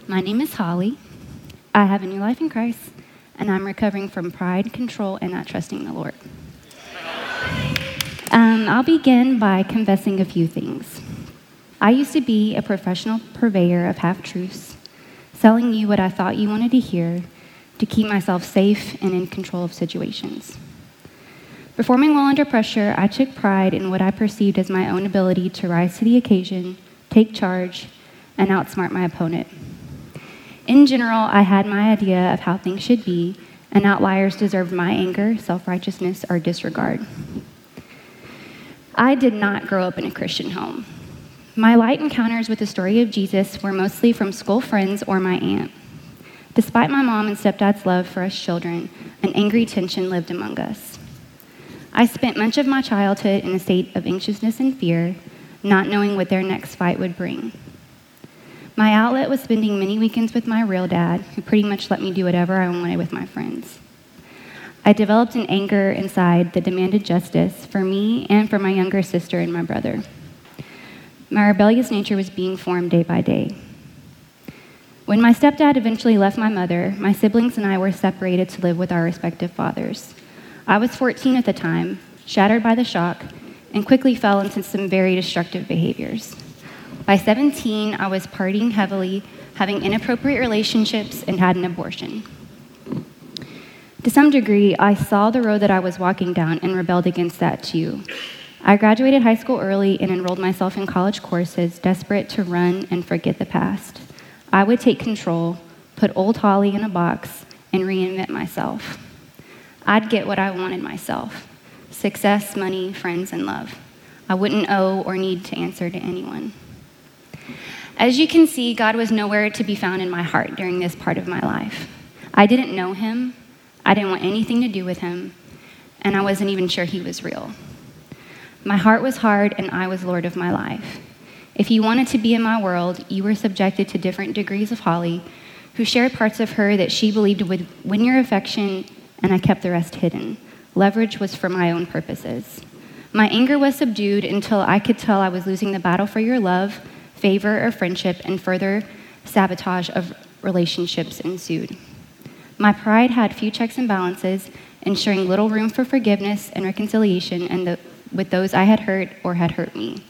My name is Holly. I have a new life in Christ, and I'm recovering from pride, control, and not trusting the Lord. I'll begin by confessing a few things. I used to be a professional purveyor of half-truths, selling you what I thought you wanted to hear to keep myself safe and in control of situations. Performing well under pressure, I took pride in what I perceived as my own ability to rise to the occasion, take charge, and outsmart my opponent. In general, I had my idea of how things should be, and outliers deserved my anger, self-righteousness, or disregard. I did not grow up in a Christian home. My light encounters with the story of Jesus were mostly from school friends or my aunt. Despite my mom and stepdad's love for us children, an angry tension lived among us. I spent much of my childhood in a state of anxiousness and fear, not knowing what their next fight would bring. My outlet was spending many weekends with my real dad, who pretty much let me do whatever I wanted with my friends. I developed an anger inside that demanded justice for me and for my younger sister and my brother. My rebellious nature was being formed day by day. When my stepdad eventually left my mother, my siblings and I were separated to live with our respective fathers. I was 14 at the time, shattered by the shock, and quickly fell into some very destructive behaviors. By 17, I was partying heavily, having inappropriate relationships, and had an abortion. To some degree, I saw the road that I was walking down and rebelled against that too. I graduated high school early and enrolled myself in college courses, desperate to run and forget the past. I would take control, put old Holly in a box, and reinvent myself. I'd get what I wanted myself: success, money, friends, and love. I wouldn't owe or need to answer to anyone. As you can see, God was nowhere to be found in my heart during this part of my life. I didn't know him, I didn't want anything to do with him, and I wasn't even sure he was real. My heart was hard, and I was Lord of my life. If you wanted to be in my world, you were subjected to different degrees of Holly, who shared parts of her that she believed would win your affection, and I kept the rest hidden. Leverage was for my own purposes. My anger was subdued until I could tell I was losing the battle for your love, favor, or friendship, and further sabotage of relationships ensued. My pride had few checks and balances, ensuring little room for forgiveness and reconciliation with those I had hurt or had hurt me.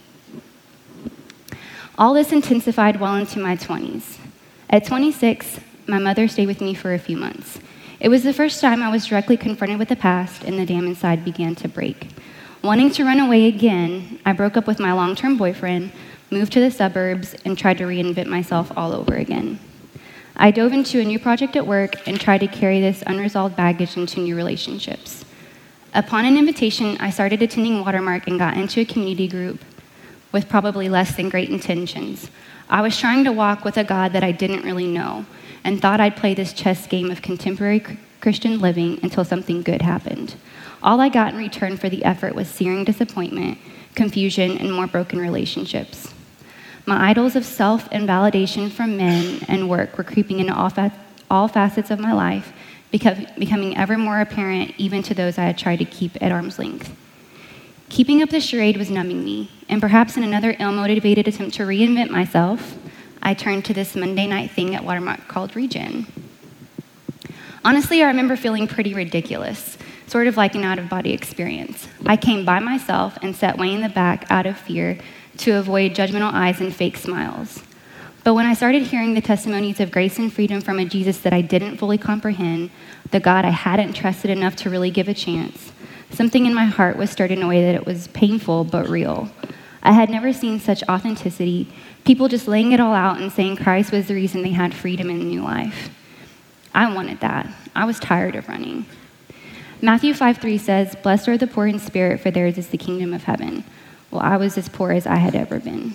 All this intensified well into my 20s. At 26, my mother stayed with me for a few months. It was the first time I was directly confronted with the past, and the dam inside began to break. Wanting to run away again, I broke up with my long-term boyfriend, moved to the suburbs, and tried to reinvent myself all over again. I dove into a new project at work and tried to carry this unresolved baggage into new relationships. Upon an invitation, I started attending Watermark and got into a community group with probably less than great intentions. I was trying to walk with a God that I didn't really know and thought I'd play this chess game of contemporary Christian living until something good happened. All I got in return for the effort was searing disappointment, confusion, and more broken relationships. My idols of self and validation from men and work were creeping into all facets of my life, becoming ever more apparent even to those I had tried to keep at arm's length. Keeping up the charade was numbing me, and perhaps in another ill-motivated attempt to reinvent myself, I turned to this Monday night thing at Watermark called Regen. Honestly, I remember feeling pretty ridiculous, sort of like an out-of-body experience. I came by myself and sat way in the back out of fear to avoid judgmental eyes and fake smiles. But when I started hearing the testimonies of grace and freedom from a Jesus that I didn't fully comprehend, the God I hadn't trusted enough to really give a chance, something in my heart was stirred in a way that it was painful but real. I had never seen such authenticity, people just laying it all out and saying Christ was the reason they had freedom and a new life. I wanted that. I was tired of running. Matthew 5:3 says, "Blessed are the poor in spirit, for theirs is the kingdom of heaven." Well, I was as poor as I had ever been.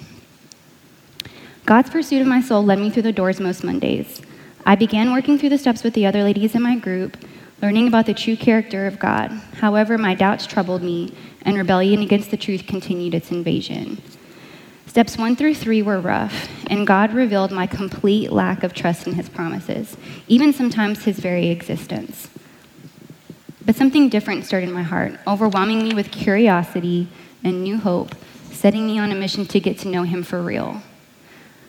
God's pursuit of my soul led me through the doors most Mondays. I began working through the steps with the other ladies in my group, learning about the true character of God. However, my doubts troubled me, and rebellion against the truth continued its invasion. Steps 1 through 3 were rough, and God revealed my complete lack of trust in his promises, even sometimes his very existence. But something different stirred in my heart, overwhelming me with curiosity and new hope, setting me on a mission to get to know him for real.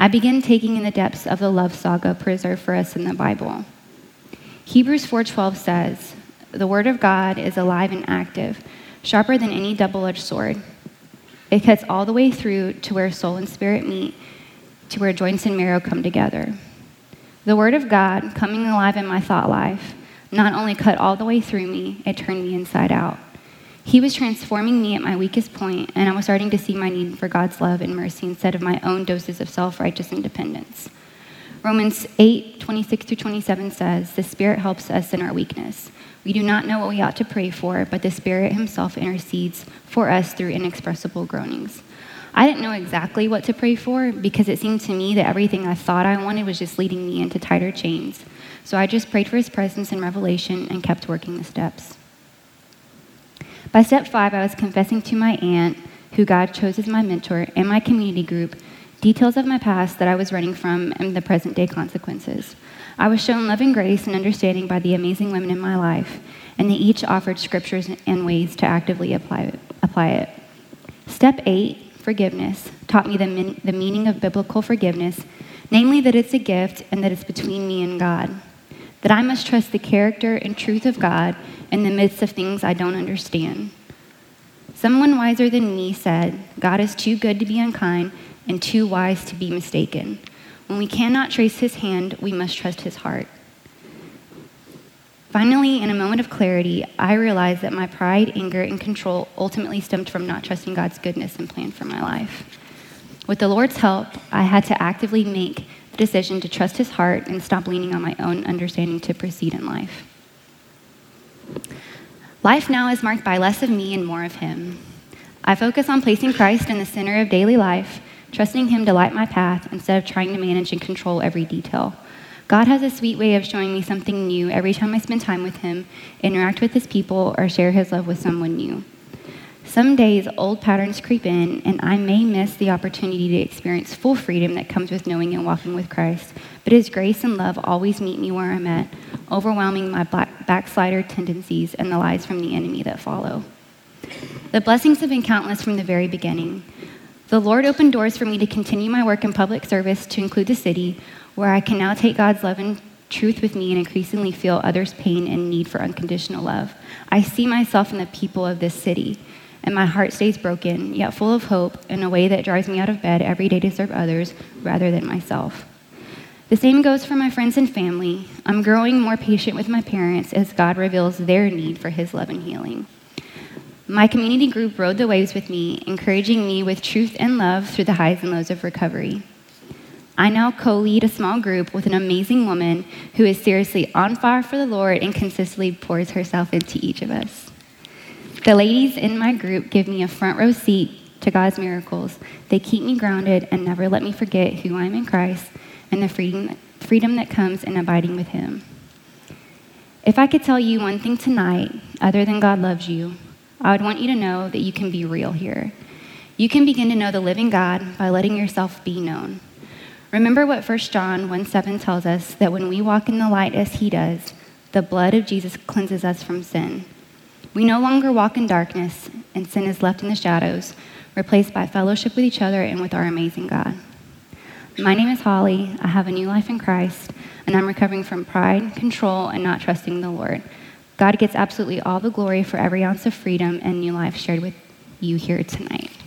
I began taking in the depths of the love saga preserved for us in the Bible. Hebrews 4:12 says, "The word of God is alive and active, sharper than any double-edged sword. It cuts all the way through to where soul and spirit meet, to where joints and marrow come together." The word of God coming alive in my thought life not only cut all the way through me, it turned me inside out. He was transforming me at my weakest point, and I was starting to see my need for God's love and mercy instead of my own doses of self-righteous independence. Romans 8:26-27 says, "The Spirit helps us in our weakness. We do not know what we ought to pray for, but the Spirit himself intercedes for us through inexpressible groanings." I didn't know exactly what to pray for because it seemed to me that everything I thought I wanted was just leading me into tighter chains. So I just prayed for his presence and revelation and kept working the steps. By step 5, I was confessing to my aunt, who God chose as my mentor, and my community group, details of my past that I was running from and the present day consequences. I was shown love and grace and understanding by the amazing women in my life, and they each offered scriptures and ways to actively apply it. Step 8, forgiveness, taught me the meaning of biblical forgiveness, namely that it's a gift and that it's between me and God, that I must trust the character and truth of God in the midst of things I don't understand. Someone wiser than me said, "God is too good to be unkind and too wise to be mistaken. When we cannot trace his hand, we must trust his heart." Finally, in a moment of clarity, I realized that my pride, anger, and control ultimately stemmed from not trusting God's goodness and plan for my life. With the Lord's help, I had to actively make the decision to trust his heart and stop leaning on my own understanding to proceed in life. Life now is marked by less of me and more of him. I focus on placing Christ in the center of daily life, trusting him to light my path instead of trying to manage and control every detail. God has a sweet way of showing me something new every time I spend time with him, interact with his people, or share his love with someone new. Some days, old patterns creep in, and I may miss the opportunity to experience full freedom that comes with knowing and walking with Christ, but his grace and love always meet me where I'm at, overwhelming my backslider tendencies and the lies from the enemy that follow. The blessings have been countless from the very beginning. The Lord opened doors for me to continue my work in public service to include the city, where I can now take God's love and truth with me and increasingly feel others' pain and need for unconditional love. I see myself in the people of this city, and my heart stays broken, yet full of hope in a way that drives me out of bed every day to serve others rather than myself. The same goes for my friends and family. I'm growing more patient with my parents as God reveals their need for his love and healing. My community group rode the waves with me, encouraging me with truth and love through the highs and lows of recovery. I now co-lead a small group with an amazing woman who is seriously on fire for the Lord and consistently pours herself into each of us. The ladies in my group give me a front row seat to God's miracles. They keep me grounded and never let me forget who I am in Christ and the freedom that comes in abiding with him. If I could tell you one thing tonight, other than God loves you, I would want you to know that you can be real here. You can begin to know the living God by letting yourself be known. Remember what 1 John 1:7 tells us, that when we walk in the light as he does, the blood of Jesus cleanses us from sin. We no longer walk in darkness, and sin is left in the shadows, replaced by fellowship with each other and with our amazing God. My name is Holly. I have a new life in Christ, and I'm recovering from pride, control, and not trusting the Lord. God gets absolutely all the glory for every ounce of freedom and new life shared with you here tonight.